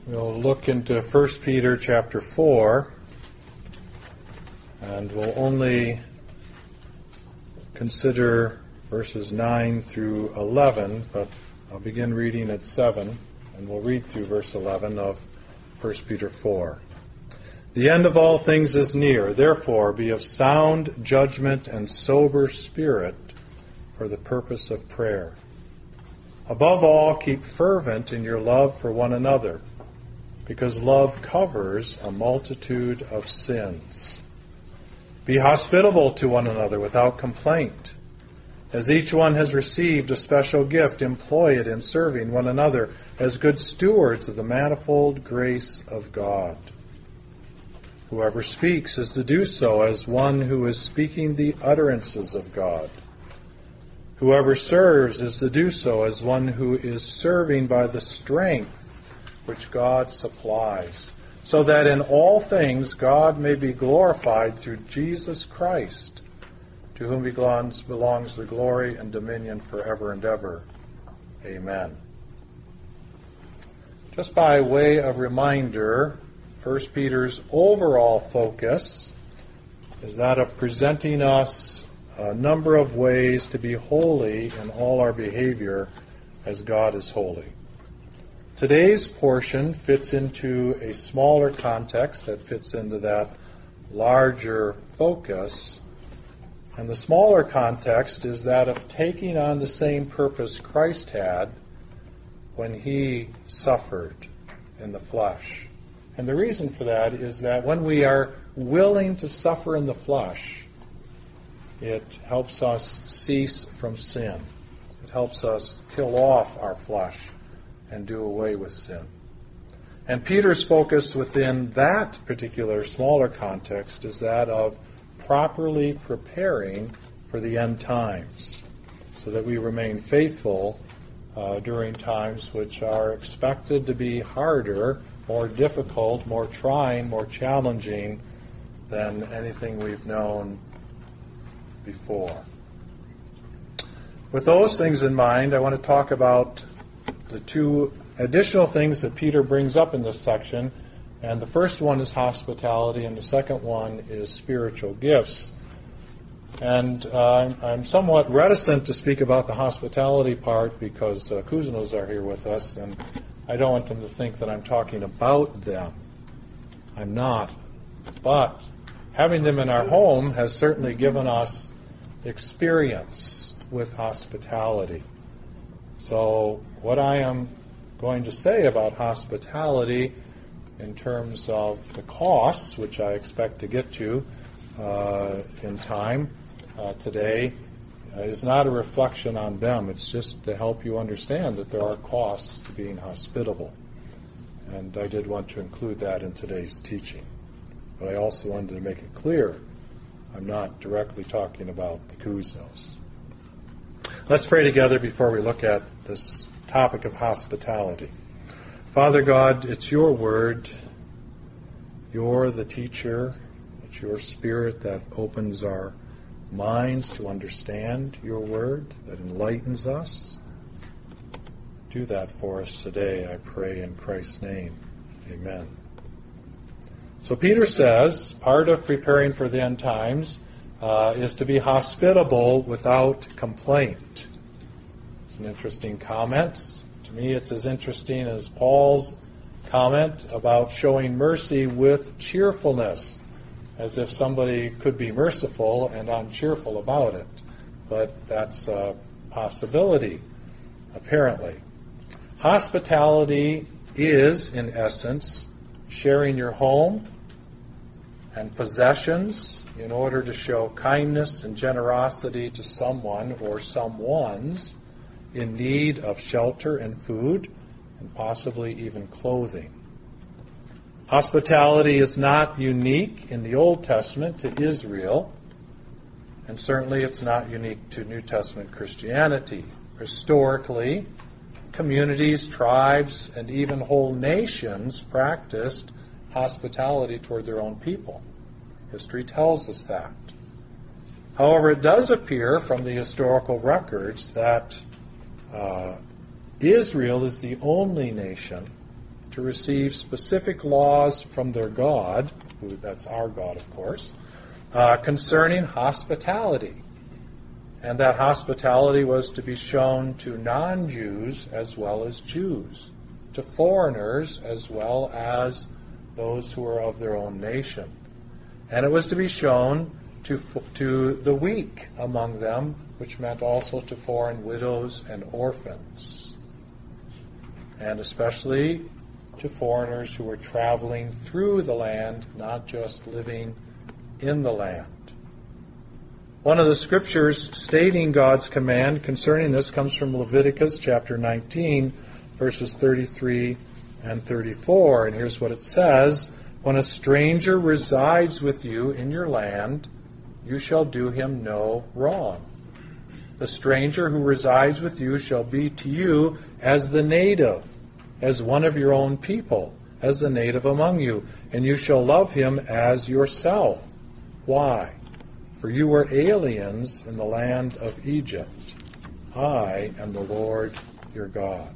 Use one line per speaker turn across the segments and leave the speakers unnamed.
We'll look into 1 Peter chapter 4, and we'll only consider verses 9 through 11, but I'll begin reading at 7, and we'll read through verse 11 of 1 Peter 4. The end of all things is near, therefore be of sound judgment and sober spirit for the purpose of prayer. Above all, keep fervent in your love for one another, because love covers a multitude of sins. Be hospitable to one another without complaint. As each one has received a special gift, employ it in serving one another as good stewards of the manifold grace of God. Whoever speaks is to do so as one who is speaking the utterances of God. Whoever serves is to do so as one who is serving by the strength which God supplies, so that in all things God may be glorified through Jesus Christ, to whom belongs the glory and dominion forever and ever. Amen. Just by way of reminder, 1 Peter's overall focus is that of presenting us a number of ways to be holy in all our behavior as God is holy. Today's portion fits into a smaller context that fits into that larger focus. And the smaller context is that of taking on the same purpose Christ had when he suffered in the flesh. And the reason for that is that when we are willing to suffer in the flesh, it helps us cease from sin. It helps us kill off our flesh and do away with sin. And Peter's focus within that particular smaller context is that of properly preparing for the end times, so that we remain faithful during times which are expected to be harder, more difficult, more trying, more challenging than anything we've known before. With those things in mind, I want to talk about the two additional things that Peter brings up in this section. And the first one is hospitality, and the second one is spiritual gifts. And I'm somewhat reticent to speak about the hospitality part because Kuznos are here with us, and I don't want them to think that I'm talking about them. I'm not. But having them in our home has certainly given us experience with hospitality. So what I am going to say about hospitality in terms of the costs, which I expect to get to in time today, is not a reflection on them. It's just to help you understand that there are costs to being hospitable. And I did want to include that in today's teaching. But I also wanted to make it clear I'm not directly talking about the Kuznos. Let's pray together before we look at this topic of hospitality. Father God, it's your word. You're the teacher. It's your spirit that opens our minds to understand your word, that enlightens us. Do that for us today, I pray in Christ's name. Amen. So Peter says, part of preparing for the end times is to be hospitable without complaint. It's an interesting comment. To me, it's as interesting as Paul's comment about showing mercy with cheerfulness, as if somebody could be merciful and uncheerful about it. But that's a possibility, apparently. Hospitality is, in essence, sharing your home and possessions in order to show kindness and generosity to someone or someones in need of shelter and food, and possibly even clothing. Hospitality is not unique in the Old Testament to Israel, and certainly it's not unique to New Testament Christianity. Historically, communities, tribes, and even whole nations practiced hospitality toward their own people. History tells us that. However, it does appear from the historical records that Israel is the only nation to receive specific laws from their God, that's our God, of course, concerning hospitality. And that hospitality was to be shown to non-Jews as well as Jews, to foreigners as well as those who are of their own nation. And it was to be shown to the weak among them, which meant also to foreign widows and orphans, and especially to foreigners who were traveling through the land, not just living in the land. One of the scriptures stating God's command concerning this comes from Leviticus chapter 19, verses 33 and 34. And here's what it says: "When a stranger resides with you in your land, you shall do him no wrong. The stranger who resides with you shall be to you as the native, as one of your own people, as the native among you, and you shall love him as yourself. Why? For you were aliens in the land of Egypt. I am the Lord your God."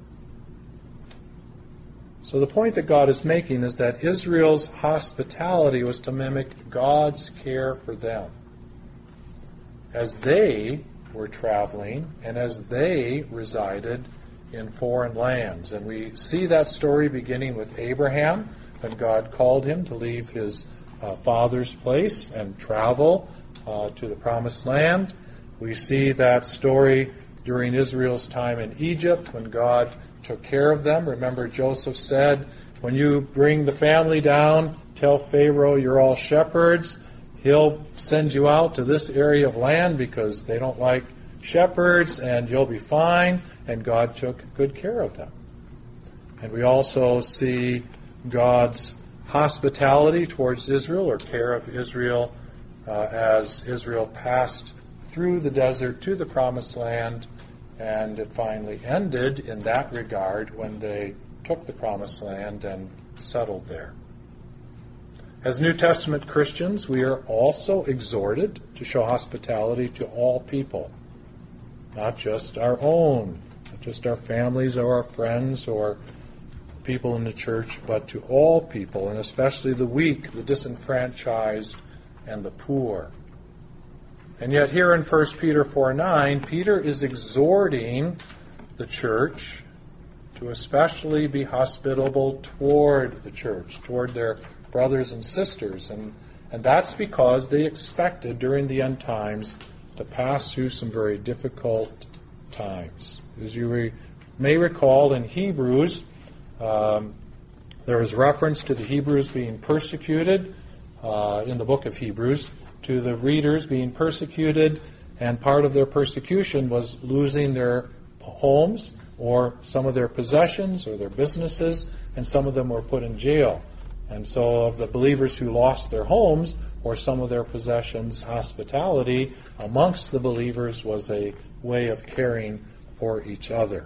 So the point that God is making is that Israel's hospitality was to mimic God's care for them as they were traveling and as they resided in foreign lands. And we see that story beginning with Abraham, when God called him to leave his father's place and travel to the promised land. We see that story during Israel's time in Egypt, when God took care of them. Remember, Joseph said, "When you bring the family down, tell Pharaoh you're all shepherds. He'll send you out to this area of land because they don't like shepherds, and you'll be fine." And God took good care of them. And we also see God's hospitality towards Israel, or care of Israel, as Israel passed through the desert to the promised land, and it finally ended in that regard when they took the promised land and settled there. As New Testament Christians, we are also exhorted to show hospitality to all people, not just our own, not just our families or our friends or people in the church, but to all people, and especially the weak, the disenfranchised, and the poor. And yet here in 1 Peter 4:9, Peter is exhorting the church to especially be hospitable toward the church, toward their brothers and sisters. And that's because they expected during the end times to pass through some very difficult times. As you may recall in Hebrews, there was reference to the Hebrews being persecuted in the book of Hebrews, to the readers being persecuted, and part of their persecution was losing their homes or some of their possessions or their businesses, and some of them were put in jail. And so of the believers who lost their homes or some of their possessions, hospitality amongst the believers was a way of caring for each other.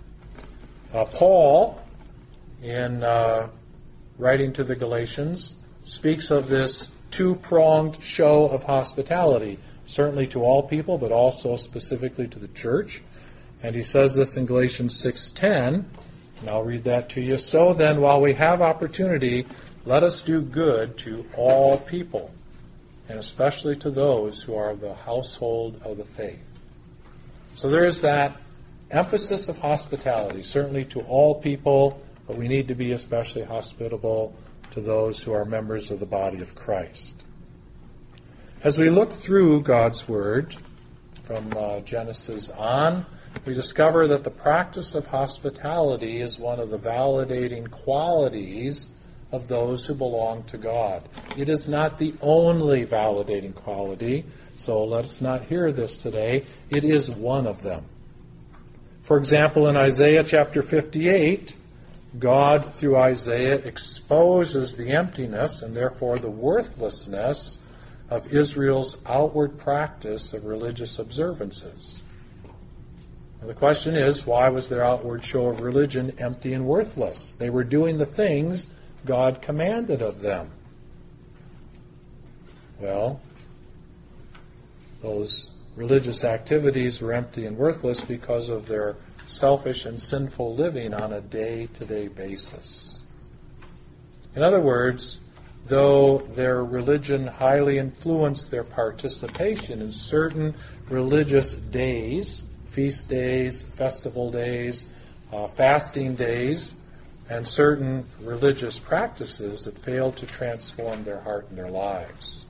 Paul, in writing to the Galatians, speaks of this two-pronged show of hospitality, certainly to all people, but also specifically to the church. And he says this in Galatians 6:10, and I'll read that to you. "So then, while we have opportunity, let us do good to all people, and especially to those who are of the household of the faith." So there is that emphasis of hospitality, certainly to all people, but we need to be especially hospitable to those who are members of the body of Christ. As we look through God's Word from Genesis on, we discover that the practice of hospitality is one of the validating qualities of those who belong to God. It is not the only validating quality, so let's not hear this today. It is one of them. For example, in Isaiah chapter 58, God, through Isaiah, exposes the emptiness and therefore the worthlessness of Israel's outward practice of religious observances. And the question is, why was their outward show of religion empty and worthless? They were doing the things God commanded of them. Well, those religious activities were empty and worthless because of their selfish and sinful living on a day-to-day basis. In other words, though their religion highly influenced their participation in certain religious days, feast days, festival days, fasting days, and certain religious practices, it failed to transform their heart and their lives.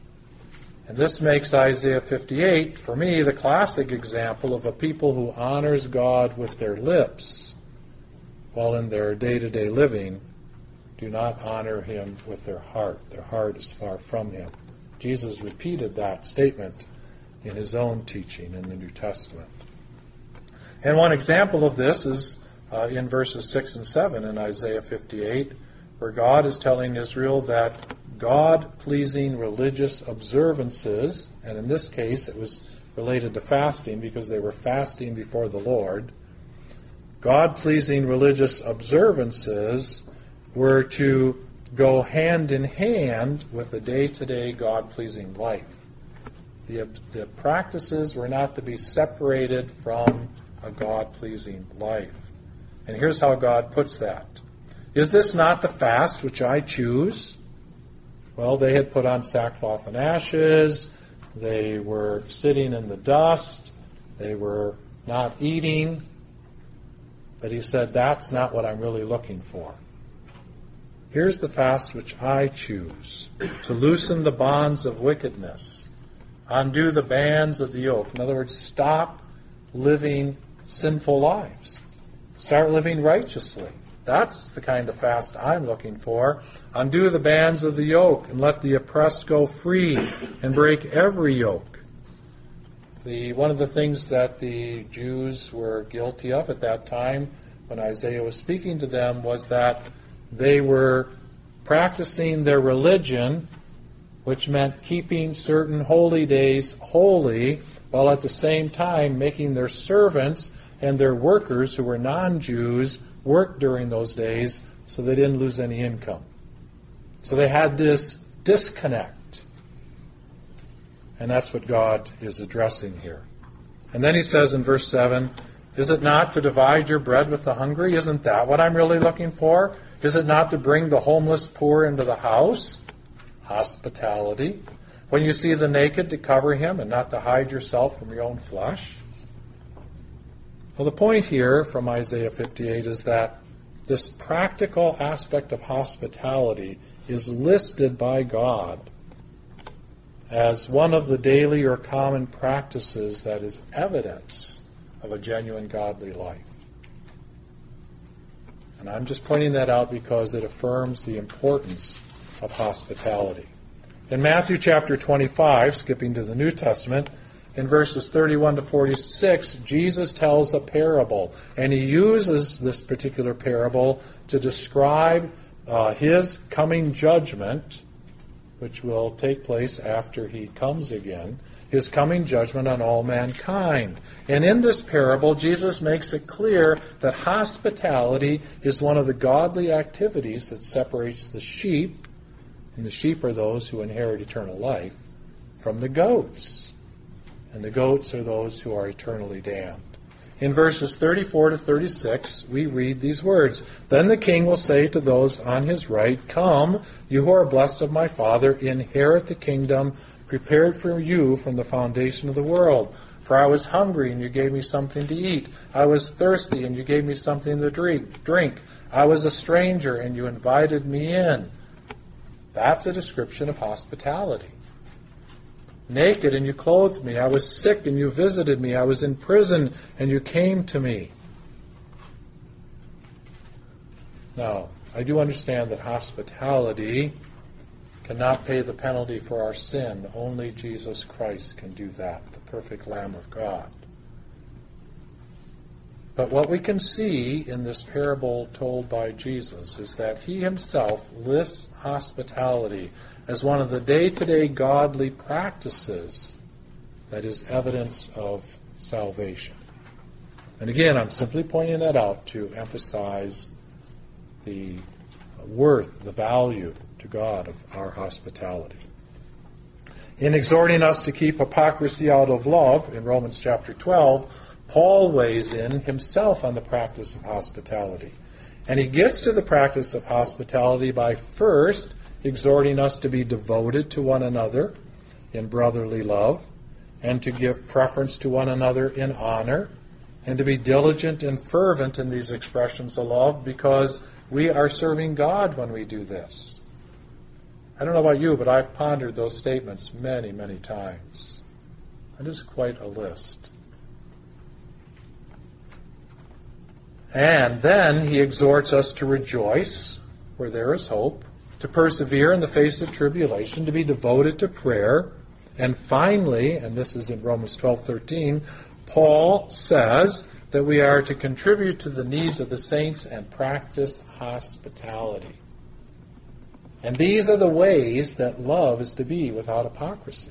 And this makes Isaiah 58, for me, the classic example of a people who honors God with their lips, while in their day-to-day living do not honor him with their heart. Their heart is far from him. Jesus repeated that statement in his own teaching in the New Testament. And one example of this is in verses 6 and 7 in Isaiah 58, where God is telling Israel that God-pleasing religious observances, and in this case it was related to fasting because they were fasting before the Lord, God-pleasing religious observances were to go hand in hand with the day-to-day God-pleasing life. The practices were not to be separated from a God-pleasing life. And here's how God puts that. Is this not the fast which I choose? Well, they had put on sackcloth and ashes. They were sitting in the dust. They were not eating. But he said, that's not what I'm really looking for. Here's the fast which I choose, to loosen the bonds of wickedness, undo the bands of the yoke. In other words, stop living sinful lives. Start living righteously. That's the kind of fast I'm looking for. Undo the bands of the yoke and let the oppressed go free and break every yoke. One of the things that the Jews were guilty of at that time when Isaiah was speaking to them was that they were practicing their religion, which meant keeping certain holy days holy, while at the same time making their servants and their workers who were non-Jews work during those days so they didn't lose any income. So they had this disconnect. And that's what God is addressing here. And then he says in verse 7, is it not to divide your bread with the hungry? Isn't that what I'm really looking for? Is it not to bring the homeless poor into the house? Hospitality. When you see the naked, to cover him and not to hide yourself from your own flesh? Well, the point here from Isaiah 58 is that this practical aspect of hospitality is listed by God as one of the daily or common practices that is evidence of a genuine godly life. And I'm just pointing that out because it affirms the importance of hospitality. In Matthew chapter 25, skipping to the New Testament, in verses 31 to 46, Jesus tells a parable, and he uses this particular parable to describe his coming judgment, which will take place after he comes again, his coming judgment on all mankind. And in this parable, Jesus makes it clear that hospitality is one of the godly activities that separates the sheep, and the sheep are those who inherit eternal life, from the goats. And the goats are those who are eternally damned. In verses 34 to 36, we read these words, Then the king will say to those on his right, Come, you who are blessed of my Father, inherit the kingdom prepared for you from the foundation of the world. For I was hungry, and you gave me something to eat. I was thirsty, and you gave me something to drink. I was a stranger, and you invited me in. That's a description of hospitality. Naked, and you clothed me. I was sick, and you visited me. I was in prison, and you came to me. Now, I do understand that hospitality cannot pay the penalty for our sin. Only Jesus Christ can do that, the perfect Lamb of God. But what we can see in this parable told by Jesus is that he himself lists hospitality as one of the day-to-day godly practices that is evidence of salvation. And again, I'm simply pointing that out to emphasize the worth, the value to God of our hospitality. In exhorting us to keep hypocrisy out of love, in Romans chapter 12, Paul weighs in himself on the practice of hospitality. And he gets to the practice of hospitality by first exhorting us to be devoted to one another in brotherly love, and to give preference to one another in honor, and to be diligent and fervent in these expressions of love, because we are serving God when we do this. I don't know about you, but I've pondered those statements many, many times. It is quite a list. And then he exhorts us to rejoice where there is hope, to persevere in the face of tribulation, to be devoted to prayer. And finally, and this is in Romans 12:13, Paul says that we are to contribute to the needs of the saints and practice hospitality. And these are the ways that love is to be without hypocrisy.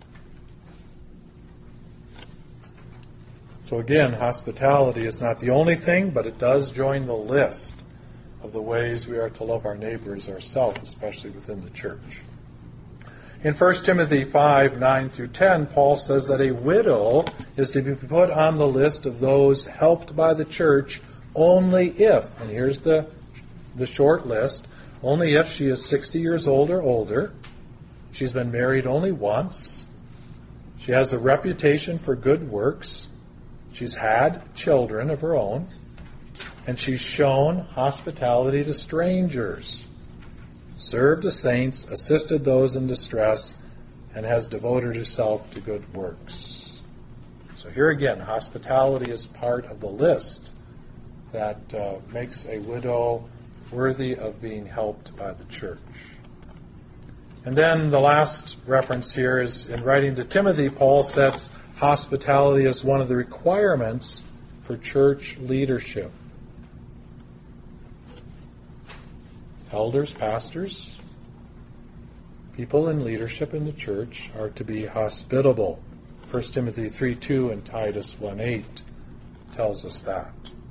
So again, hospitality is not the only thing, but it does join the list of the ways we are to love our neighbors ourselves, especially within the church. In 1 Timothy 5:9-10, Paul says that a widow is to be put on the list of those helped by the church only if, and here's the short list, only if she is 60 years old or older, she's been married only once, she has a reputation for good works, she's had children of her own, and she's shown hospitality to strangers, served the saints, assisted those in distress, and has devoted herself to good works. So here again, hospitality is part of the list that makes a widow worthy of being helped by the church. And then the last reference here is in writing to Timothy, Paul sets hospitality as one of the requirements for church leadership. Elders, pastors, people in leadership in the church are to be hospitable. 1 Timothy 3:2 and Titus 1:8 tells us that.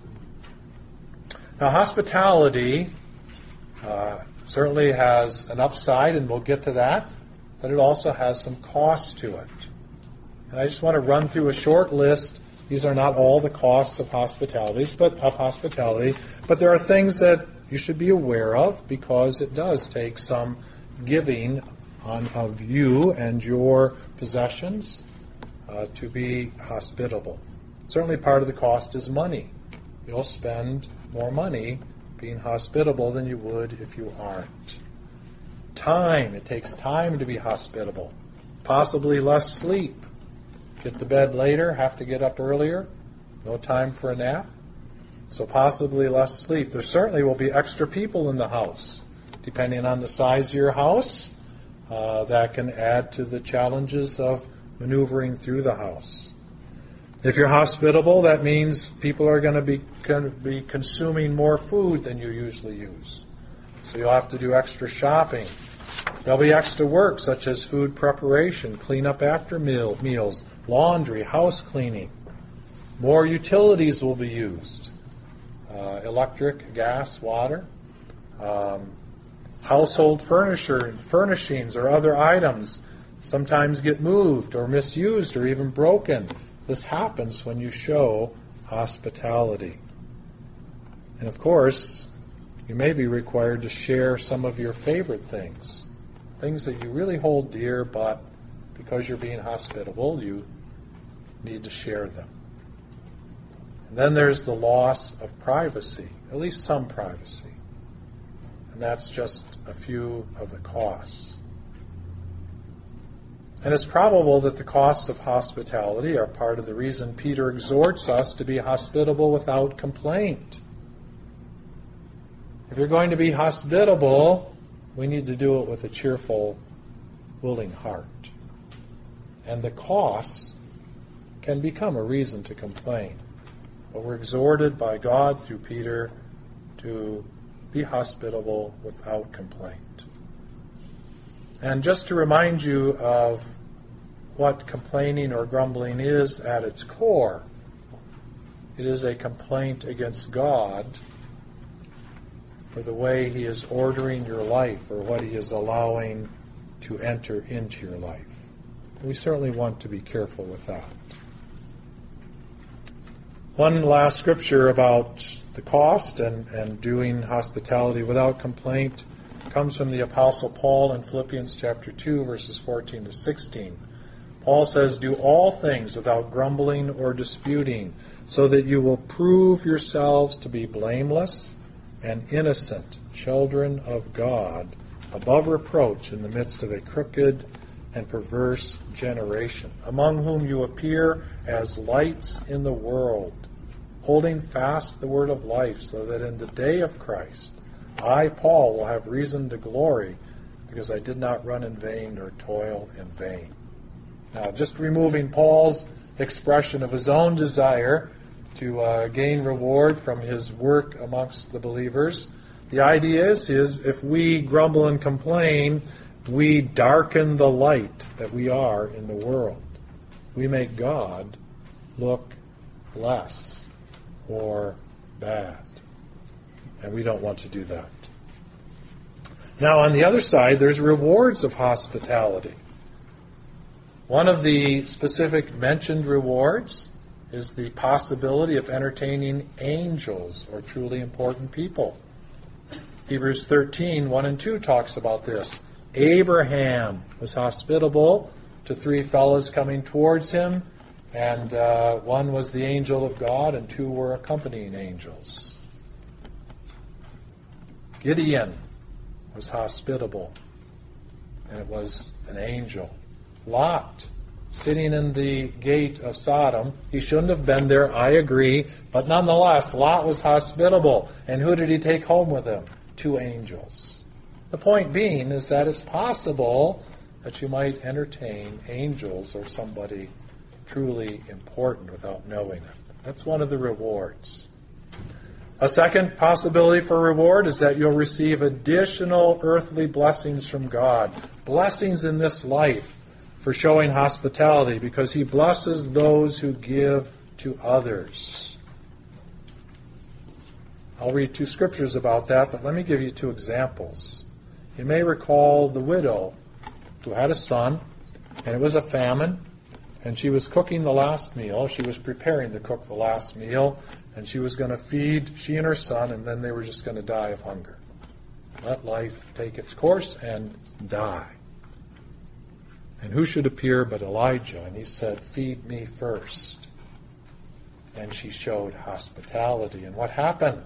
Now, hospitality certainly has an upside, and we'll get to that, but it also has some costs to it. And I just want to run through a short list. These are not all the costs of hospitality, but there are things that you should be aware of, because it does take some giving of you and your possessions to be hospitable. Certainly part of the cost is money. You'll spend more money being hospitable than you would if you aren't. Time. It takes time to be hospitable. Possibly less sleep. Get to bed later, have to get up earlier. No time for a nap. So possibly less sleep. There certainly will be extra people in the house. Depending on the size of your house, that can add to the challenges of maneuvering through the house. If you're hospitable, that means people are going to be consuming more food than you usually use. So you'll have to do extra shopping. There'll be extra work, such as food preparation, clean up after meals, laundry, house cleaning. More utilities will be used. Electric, gas, water. Household furnishings or other items sometimes get moved or misused or even broken. This happens when you show hospitality. And of course, you may be required to share some of your favorite things that you really hold dear, but because you're being hospitable, you need to share them. And then there's the loss of privacy, at least some privacy. And that's just a few of the costs. And it's probable that the costs of hospitality are part of the reason Peter exhorts us to be hospitable without complaint. If you're going to be hospitable, we need to do it with a cheerful, willing heart. And the costs can become a reason to complain. But we're exhorted by God through Peter to be hospitable without complaint. And just to remind you of what complaining or grumbling is at its core, it is a complaint against God for the way He is ordering your life or what He is allowing to enter into your life. We certainly want to be careful with that. One last scripture about the cost and doing hospitality without complaint comes from the Apostle Paul in Philippians chapter 2, verses 14 to 16. Paul says, "Do all things without grumbling or disputing, so that you will prove yourselves to be blameless and innocent, children of God, above reproach in the midst of a crooked and perverse generation, among whom you appear as lights in the world, holding fast the word of life, so that in the day of Christ I, Paul, will have reason to glory, because I did not run in vain nor toil in vain." Now, just removing Paul's expression of his own desire to gain reward from his work amongst the believers, the idea is if we grumble and complain, we darken the light that we are in the world. We make God look less or bad. And we don't want to do that. Now, on the other side, there's rewards of hospitality. One of the specific mentioned rewards is the possibility of entertaining angels or truly important people. Hebrews 13, 1 and 2 talks about this. Abraham was hospitable to three fellows coming towards him, and one was the angel of God, and two were accompanying angels. Gideon was hospitable, and it was an angel. Lot, sitting in the gate of Sodom, he shouldn't have been there, I agree, but nonetheless, Lot was hospitable. And who did he take home with him? Two angels. The point being is that it's possible that you might entertain angels or somebody truly important without knowing it. That's one of the rewards. A second possibility for reward is that you'll receive additional earthly blessings from God. Blessings in this life for showing hospitality, because He blesses those who give to others. I'll read two scriptures about that, but let me give you two examples. You may recall the widow who had a son, and it was a famine, and she was cooking the last meal. She was preparing to cook the last meal, and she was going to feed she and her son, and then they were just going to die of hunger. Let life take its course and die. And who should appear but Elijah? And he said, "Feed me first." And she showed hospitality. And what happened?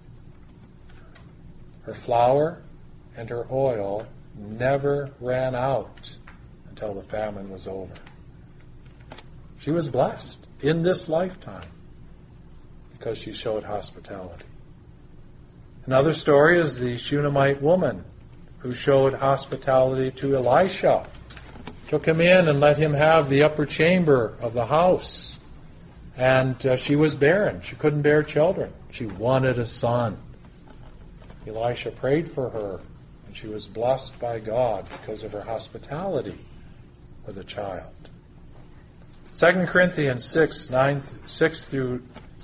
Her flour and her oil never ran out until the famine was over. She was blessed in this lifetime because she showed hospitality. Another story is the Shunammite woman who showed hospitality to Elisha. Took him in and let him have the upper chamber of the house. And she was barren. She couldn't bear children. She wanted a son. Elisha prayed for her, and she was blessed by God because of her hospitality with a child. 2 Corinthians 9, 6 through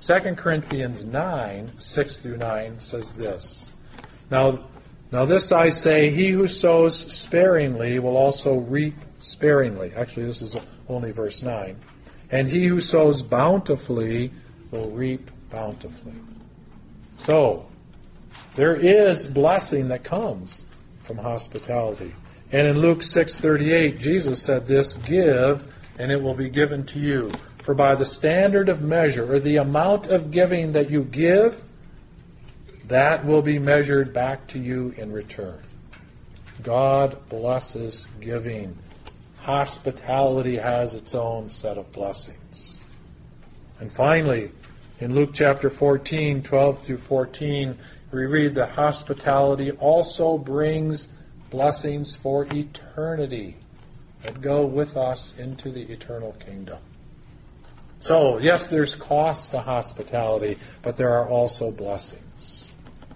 9 says this. Now this I say, he who sows sparingly will also reap sparingly. Actually, this is only verse 9. And he who sows bountifully will reap bountifully. So, there is blessing that comes from hospitality. And in Luke 6:38, Jesus said this, "Give, and it will be given to you. For by the standard of measure, or the amount of giving that you give, that will be measured back to you in return." God blesses giving. Hospitality has its own set of blessings. And finally, in Luke chapter 14, 12 through 14, we read that hospitality also brings blessings for eternity that go with us into the eternal kingdom. So, yes, there's costs to hospitality, but there are also blessings.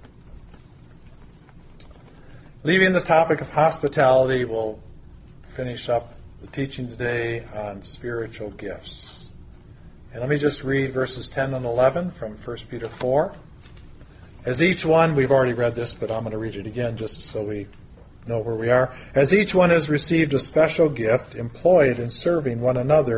Leaving the topic of hospitality, we'll finish up the teaching today on spiritual gifts. And let me just read verses 10 and 11 from 1 Peter 4. As each one, we've already read this, but I'm going to read it again just so we know where we are. As each one has received a special gift, employ it in serving one another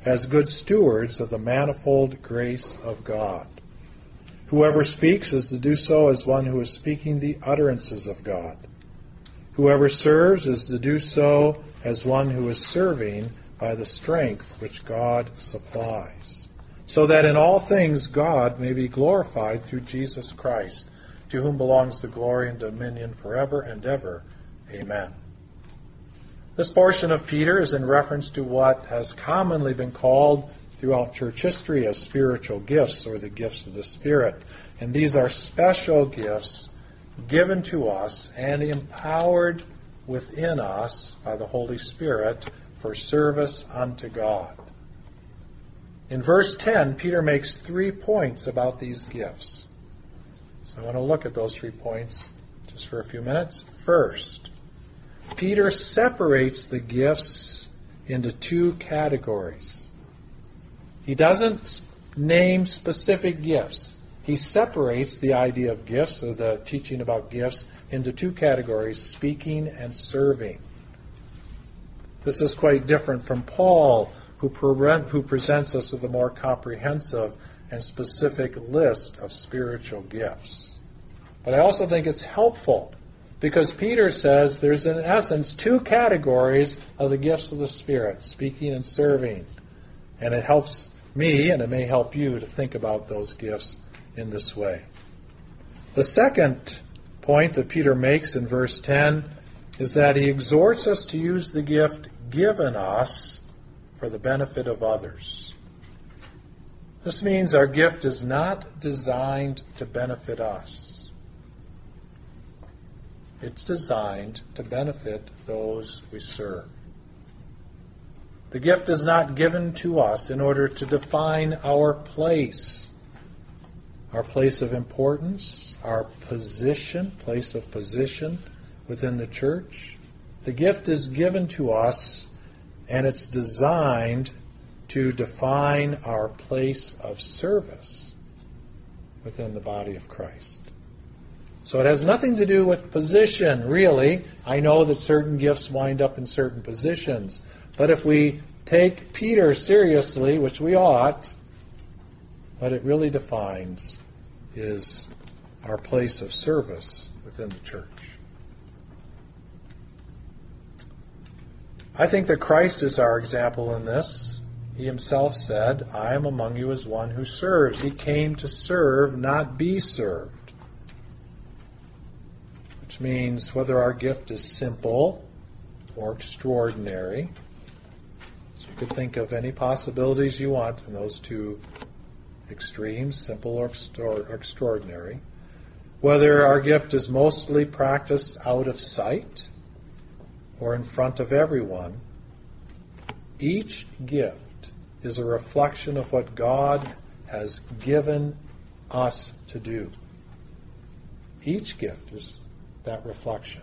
as good stewards of the manifold grace of God. Whoever speaks is to do so as one who is speaking the utterances of God. Whoever serves is to do so as one who is serving by the strength which God supplies, so that in all things God may be glorified through Jesus Christ, to whom belongs the glory and dominion forever and ever. Amen. This portion of Peter is in reference to what has commonly been called throughout church history as spiritual gifts, or the gifts of the Spirit. And these are special gifts given to us and empowered within us by the Holy Spirit for service unto God. In verse 10, Peter makes 3 points about these gifts. So I want to look at those 3 points just for a few minutes. First, Peter separates the gifts into 2 categories. He doesn't name specific gifts. He separates the idea of gifts, or the teaching about gifts, into 2 categories, speaking and serving. This is quite different from Paul, who presents us with a more comprehensive and specific list of spiritual gifts. But I also think it's helpful, because Peter says there's in essence 2 categories of the gifts of the Spirit, speaking and serving. And it helps me, and it may help you, to think about those gifts in this way. The second point that Peter makes in verse 10 is that he exhorts us to use the gift given us for the benefit of others. This means our gift is not designed to benefit us. It's designed to benefit those we serve. The gift is not given to us in order to define our place of importance, our position, place of position within the church. The gift is given to us, and it's designed to define our place of service within the body of Christ. So it has nothing to do with position, really. I know that certain gifts wind up in certain positions. But if we take Peter seriously, which we ought, what it really defines is our place of service within the church. I think that Christ is our example in this. He himself said, "I am among you as one who serves." He came to serve, not be served. Which means whether our gift is simple or extraordinary. So you could think of any possibilities you want in those 2 extremes, simple or extraordinary. Whether our gift is mostly practiced out of sight or in front of everyone, each gift is a reflection of what God has given us to do. Each gift is that reflection.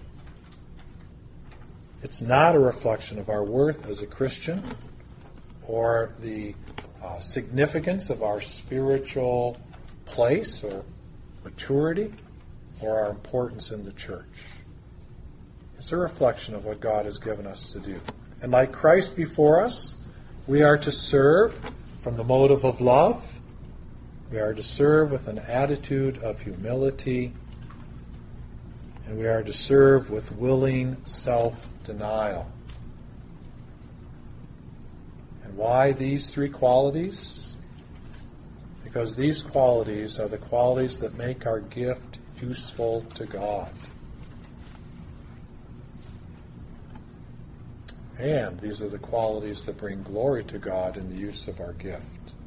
It's not a reflection of our worth as a Christian or the significance of our spiritual place or maturity or our importance in the church. It's a reflection of what God has given us to do. And like Christ before us, we are to serve from the motive of love. We are to serve with an attitude of humility. And we are to serve with willing self-denial. And why these 3 qualities? Because these qualities are the qualities that make our gift useful to God. And these are the qualities that bring glory to God in the use of our gift.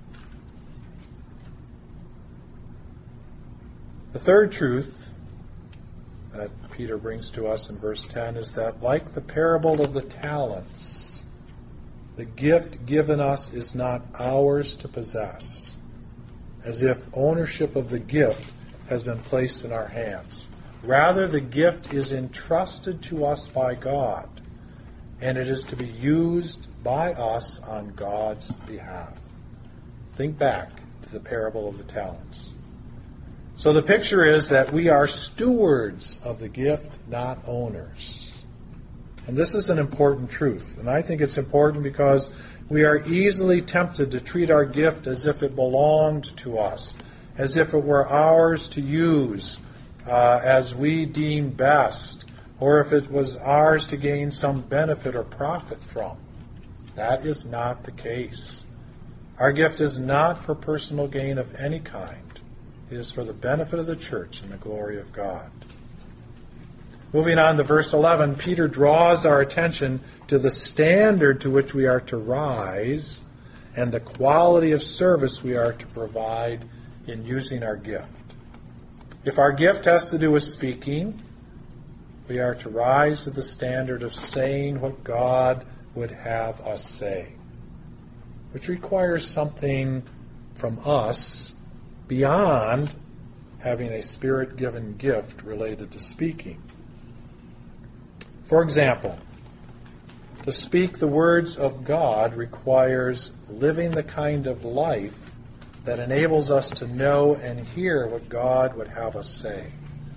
The third truth that Peter brings to us in verse 10 is that, like the parable of the talents, the gift given us is not ours to possess, as if ownership of the gift has been placed in our hands. Rather, the gift is entrusted to us by God, and it is to be used by us on God's behalf. Think back to the parable of the talents. So the picture is that we are stewards of the gift, not owners. And this is an important truth. And I think it's important because we are easily tempted to treat our gift as if it belonged to us, as if it were ours to use as we deem best, or if it was ours to gain some benefit or profit from. That is not the case. Our gift is not for personal gain of any kind. It is for the benefit of the church and the glory of God. Moving on to verse 11, Peter draws our attention to the standard to which we are to rise and the quality of service we are to provide in using our gift. If our gift has to do with speaking, we are to rise to the standard of saying what God would have us say, which requires something from us beyond having a Spirit-given gift related to speaking. For example, to speak the words of God requires living the kind of life that enables us to know and hear what God would have us say.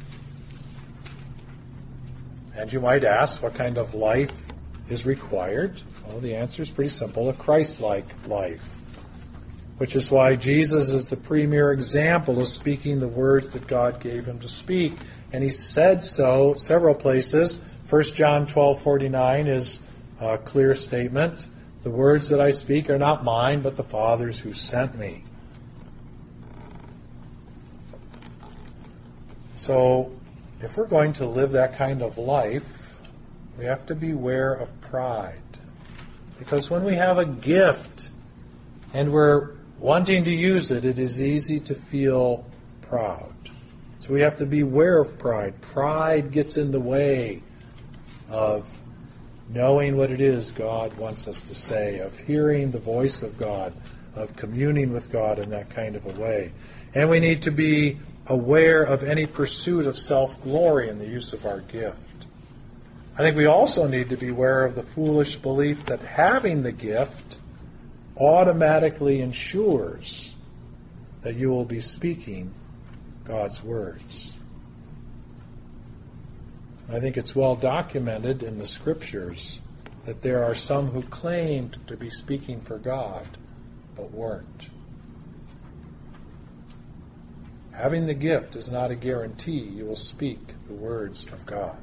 And you might ask, what kind of life is required? Well, the answer is pretty simple, a Christ-like life, which is why Jesus is the premier example of speaking the words that God gave him to speak. And he said so several places. 1 John 12:49 is a clear statement. The words that I speak are not mine, but the Father's who sent me. So, if we're going to live that kind of life, we have to beware of pride. Because when we have a gift and we're wanting to use it, it is easy to feel proud. So we have to beware of pride. Pride gets in the way of knowing what it is God wants us to say, of hearing the voice of God, of communing with God in that kind of a way. And we need to be aware of any pursuit of self-glory in the use of our gift. I think we also need to be aware of the foolish belief that having the gift automatically ensures that you will be speaking God's words. I think it's well documented in the Scriptures that there are some who claimed to be speaking for God, but weren't. Having the gift is not a guarantee you will speak the words of God.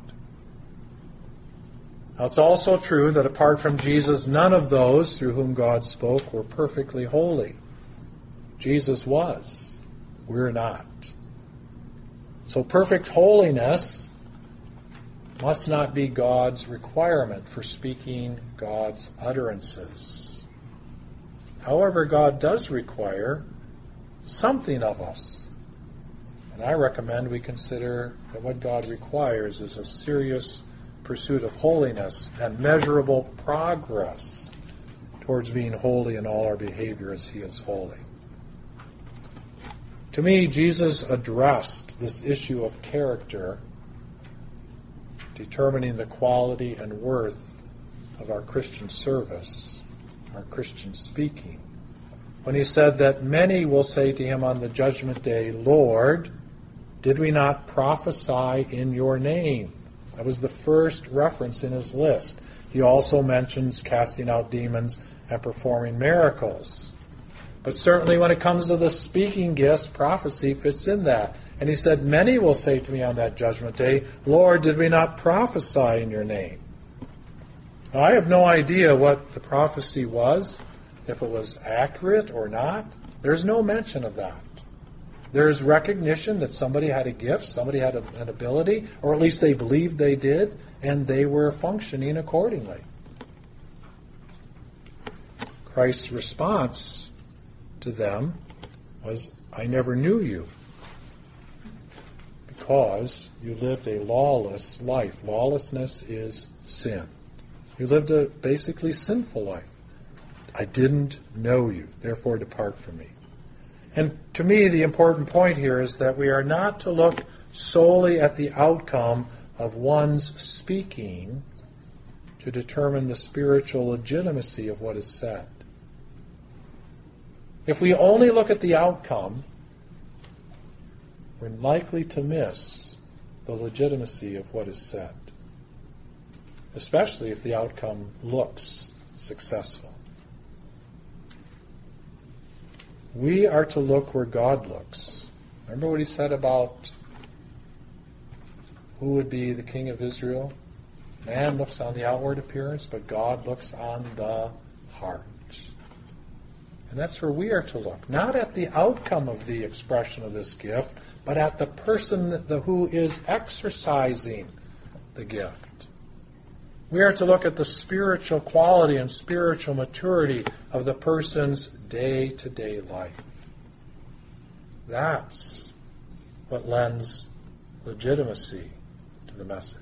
Now, it's also true that apart from Jesus, none of those through whom God spoke were perfectly holy. Jesus was. We're not. So perfect holiness must not be God's requirement for speaking God's utterances. However, God does require something of us. And I recommend we consider that what God requires is a serious pursuit of holiness and measurable progress towards being holy in all our behavior as he is holy. To me, Jesus addressed this issue of character, determining the quality and worth of our Christian service, our Christian speaking, when he said that many will say to him on the judgment day, Lord, did we not prophesy in your name? That was the first reference in his list. He also mentions casting out demons and performing miracles. But certainly when it comes to the speaking gifts, prophecy fits in that. And he said, many will say to me on that judgment day, Lord, did we not prophesy in your name? Now, I have no idea what the prophecy was, if it was accurate or not. There's no mention of that. There's recognition that somebody had a gift, somebody had an ability, or at least they believed they did, and they were functioning accordingly. Christ's response to them was, I never knew you, because you lived a lawless life. Lawlessness is sin. You lived a basically sinful life. I didn't know you, therefore depart from me. And to me, the important point here is that we are not to look solely at the outcome of one's speaking to determine the spiritual legitimacy of what is said. If we only look at the outcome, we're likely to miss the legitimacy of what is said, especially if the outcome looks successful. We are to look where God looks. Remember what he said about who would be the king of Israel? Man looks on the outward appearance, but God looks on the heart. And that's where we are to look. Not at the outcome of the expression of this gift, but at the person who is exercising the gift. We are to look at the spiritual quality and spiritual maturity of the person's day-to-day life. That's what lends legitimacy to the message.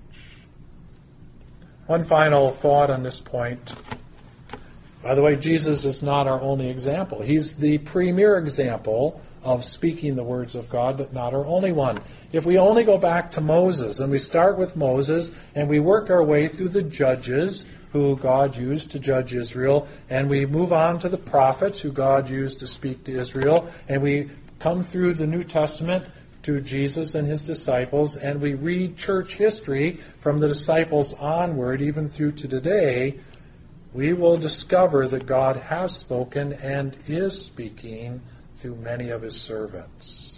One final thought on this point. By the way, Jesus is not our only example. He's the premier example of speaking the words of God, but not our only one. If we only go back to Moses, and we start with Moses, and we work our way through the judges who God used to judge Israel, and we move on to the prophets who God used to speak to Israel, and we come through the New Testament to Jesus and his disciples, and we read church history from the disciples onward, even through to today, we will discover that God has spoken and is speaking through many of his servants.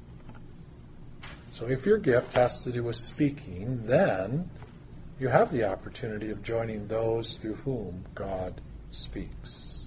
So if your gift has to do with speaking, then you have the opportunity of joining those through whom God speaks.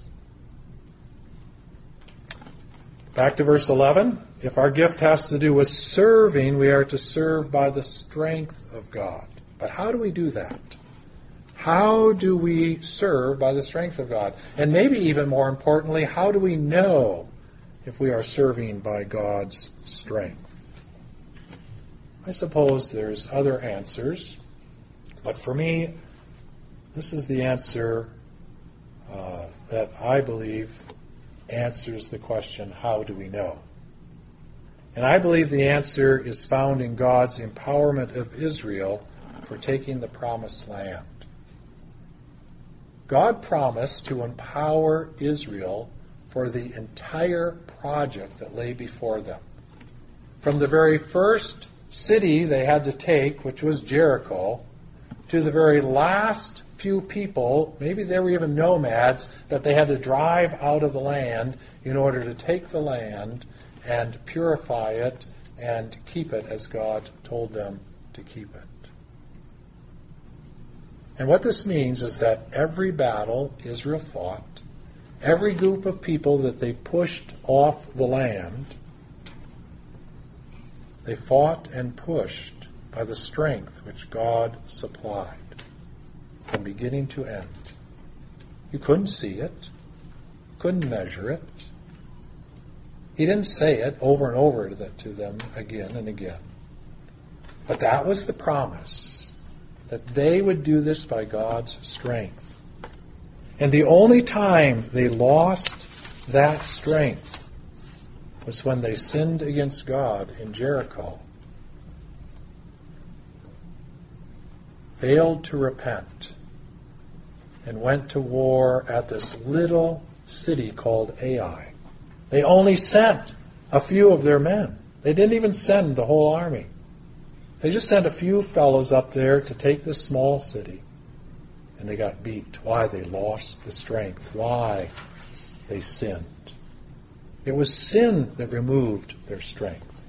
Back to verse 11. If our gift has to do with serving, we are to serve by the strength of God. But how do we do that? How do we serve by the strength of God? And maybe even more importantly, how do we know if we are serving by God's strength? I suppose there's other answers, but for me, this is the answer that I believe answers the question, how do we know? And I believe the answer is found in God's empowerment of Israel for taking the promised land. God promised to empower Israel for the entire project that lay before them. From the very first city they had to take, which was Jericho, to the very last few people, maybe they were even nomads, that they had to drive out of the land in order to take the land and purify it and keep it as God told them to keep it. And what this means is that every battle Israel fought, every group of people that they pushed off the land, they fought and pushed by the strength which God supplied from beginning to end. You couldn't see it, couldn't measure it. He didn't say it over and over to them again and again. But that was the promise, that they would do this by God's strength. And the only time they lost that strength was when they sinned against God in Jericho, failed to repent, and went to war at this little city called Ai. They only sent a few of their men. They didn't even send the whole army. They just sent a few fellows up there to take this small city. And they got beat. Why? They lost the strength. Why? They sinned. It was sin that removed their strength.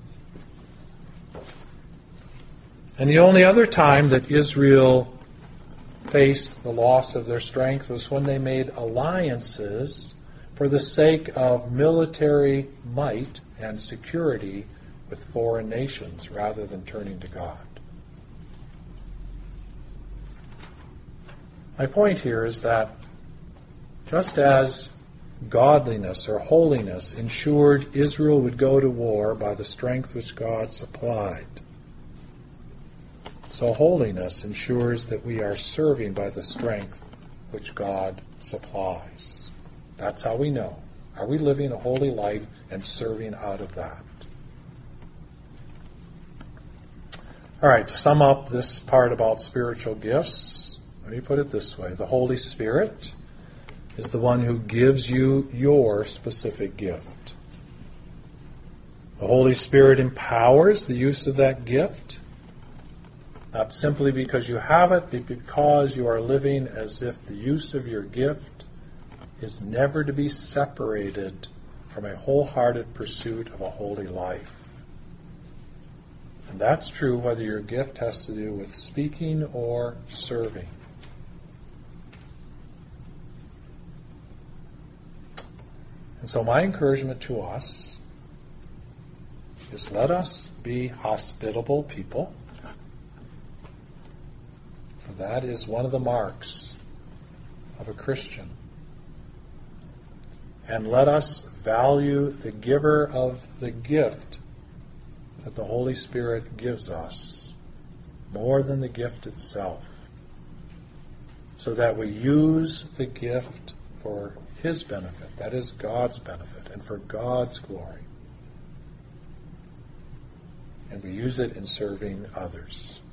And the only other time that Israel faced the loss of their strength was when they made alliances for the sake of military might and security with foreign nations rather than turning to God. My point here is that just as godliness or holiness ensured Israel would go to war by the strength which God supplied, so holiness ensures that we are serving by the strength which God supplies. That's how we know. Are we living a holy life and serving out of that? All right, to sum up this part about spiritual gifts, let me put it this way. The Holy Spirit is the one who gives you your specific gift. The Holy Spirit empowers the use of that gift, not simply because you have it, but because you are living as if the use of your gift is never to be separated from a wholehearted pursuit of a holy life. And that's true whether your gift has to do with speaking or serving. And so my encouragement to us is, let us be hospitable people, for that is one of the marks of a Christian. And let us value the giver of the gift that the Holy Spirit gives us more than the gift itself, so that we use the gift for His benefit, that is God's benefit, and for God's glory. And we use it in serving others.